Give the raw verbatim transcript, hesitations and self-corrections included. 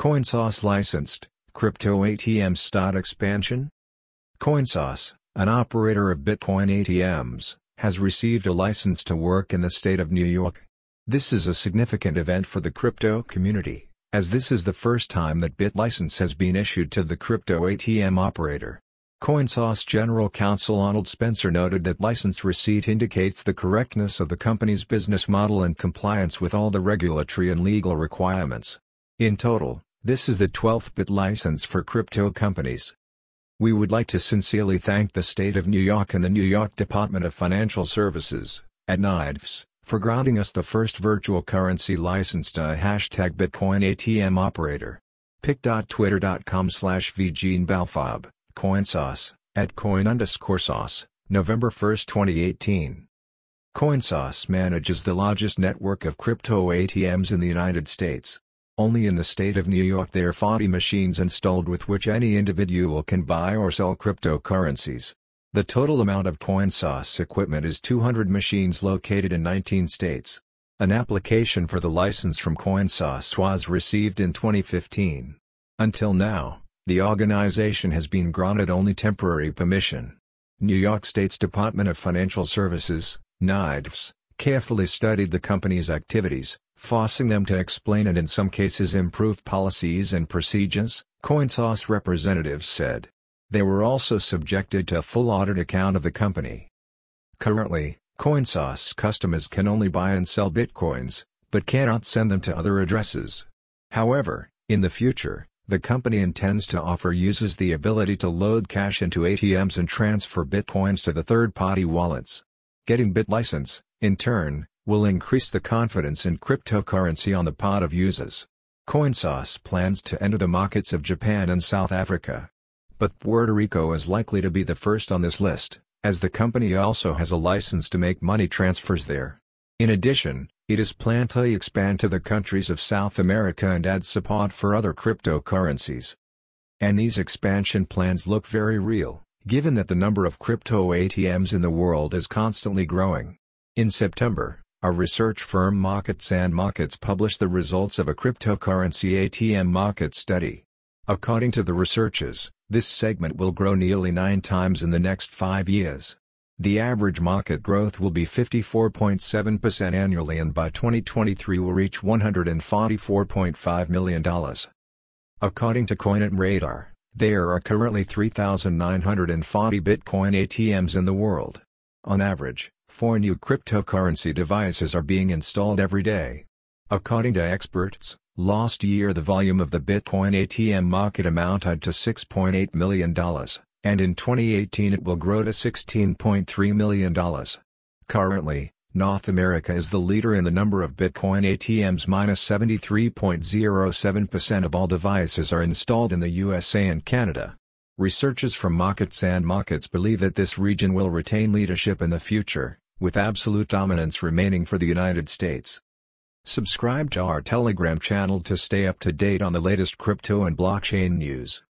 CoinSauce licensed, crypto A T M slot expansion? CoinSauce, an operator of Bitcoin A T Ms, has received a license to work in the state of New York. This is a significant event for the crypto community, as this is the first time that BitLicense has been issued to the crypto A T M operator. CoinSauce General Counsel Arnold Spencer noted that license receipt indicates the correctness of the company's business model and compliance with all the regulatory and legal requirements. In total, this is the twelfth BitLicense for crypto companies. We would like to sincerely thank the State of New York and the New York Department of Financial Services, at N I D F S, for granting us the first virtual currency license to a hashtag Bitcoin A T M operator. pic.twitter.com slash vjeanbalfob, CoinSauce, at coin underscore sauce, November first twenty eighteen. CoinSauce manages the largest network of crypto A T Ms in the United States. Only in the state of New York there are forty machines installed with which any individual can buy or sell cryptocurrencies. The total amount of CoinSauce equipment is two hundred machines located in nineteen states. An application for the license from CoinSauce was received in twenty fifteen. Until now, the organization has been granted only temporary permission. New York State's Department of Financial Services, N I D F S, carefully studied the company's activities, forcing them to explain and in some cases improve policies and procedures, CoinSauce representatives said. They were also subjected to a full audit account of the company. Currently, CoinSauce customers can only buy and sell bitcoins, but cannot send them to other addresses. However, in the future, the company intends to offer users the ability to load cash into A T Ms and transfer bitcoins to the third-party wallets. Getting BitLicense, in turn, will increase the confidence in cryptocurrency on the part of users. CoinSauce plans to enter the markets of Japan and South Africa. But Puerto Rico is likely to be the first on this list, as the company also has a license to make money transfers there. In addition, it is planned to expand to the countries of South America and add support for other cryptocurrencies. And these expansion plans look very real, given that the number of crypto A T Ms in the world is constantly growing. In September, a research firm Markets and Markets published the results of a cryptocurrency A T M market study. According to the researchers, this segment will grow nearly nine times in the next five years. The average market growth will be fifty-four point seven percent annually and by twenty twenty-three will reach one hundred forty-four point five million dollars. According to CoinRadar, there are currently three thousand nine hundred forty Bitcoin A T Ms in the world. On average, four new cryptocurrency devices are being installed every day. According to experts, last year the volume of the Bitcoin A T M market amounted to six point eight million dollars, and in twenty eighteen it will grow to sixteen point three million dollars. Currently, North America is the leader in the number of Bitcoin A T Ms. seventy-three point zero seven percent of all devices are installed in the U S A and Canada. Researchers from Markets and Markets believe that this region will retain leadership in the future, with absolute dominance remaining for the United States. Subscribe to our Telegram channel to stay up to date on the latest crypto and blockchain news.